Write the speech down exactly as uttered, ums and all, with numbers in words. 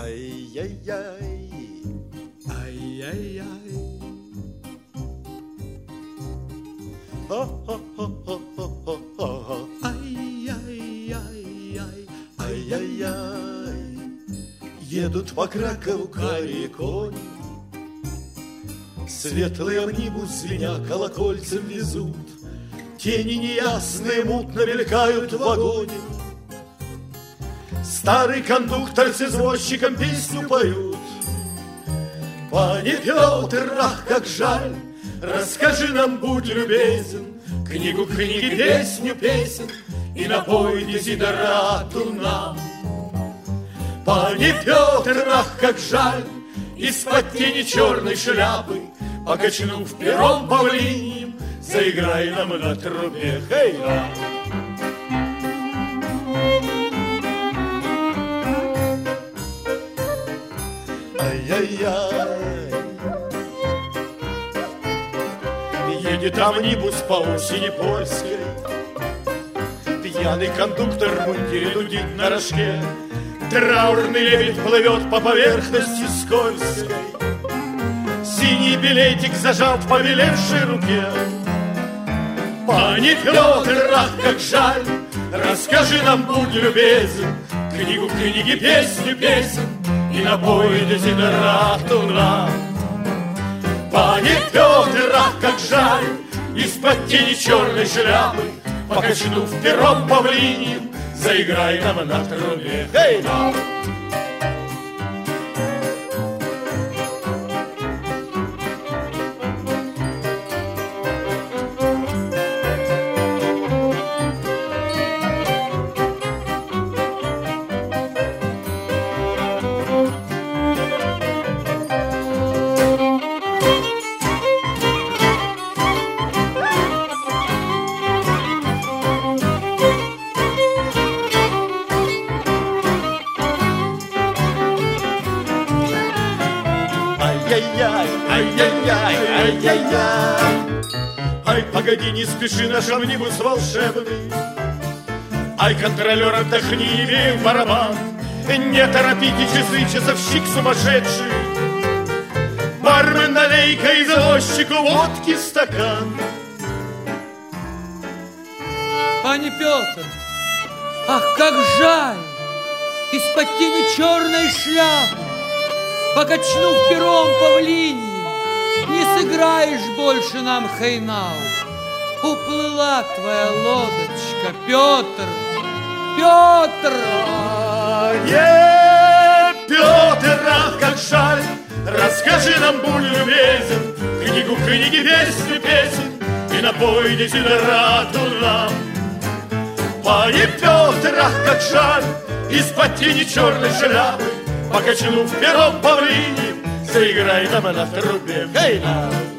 Ай-яй-яй, ай-яй-яй, а-а-а-а-а-а, ай-яй-яй-яй, ай-яй-яй. Едут по Кракову карие кони, светлый амнибус звеня колокольцем везут, тени неясные мутно мелькают в вагоне. Старый кондуктор с извозчиком песню поют. Пане Петр, ах, как жаль, расскажи нам, будь любезен, книгу книги, песню песен, и напой дезидерату нам. Пане Петр, ах, как жаль, из-под тени черной шляпы, покачнув пером павлиньим, заиграй нам на трубе. Хей-ра! Ай-яй-яй. Едет амнибус по осени польской, пьяный кондуктор в мундире дудит на рожке, траурный лебедь плывет по поверхности скользкой, синий билетик зажал в побелевшей руке. Пане Петр, ах, как жаль, расскажи нам, будь любезен, книгу книги, песню песен, и напой дезидерату нам. Пане Петр, ах, как жаль, из-под тени черной шляпы, покачнув пером павлиньим, заиграй нам на трубе. Эй, нам! Ай-яй-яй, ай-яй-яй, ай-яй-яй. Ай, погоди, не спеши, наш амнибус волшебный. Ай, контролер, отдохни, не бей в барабан. Не торопите часы, часовщик сумасшедший. Бармен, налей-ка извозчику водки стакан. Пане Петр, ах, как жаль, из-под тени черной шляпы, покачнув пером павлиньим, не сыграешь больше нам хейнау. Уплыла твоя лодочка, Петр, Петр. Не, Петр, ах, как жаль, расскажи нам, будь любезен, книгу книги, песню песен, и напой дезидерату нам. Пане Петр, ах, как жаль, из-под тени черной шляпы, покачнув пером павлиньим, заиграй нам на трубе. Эй, нам!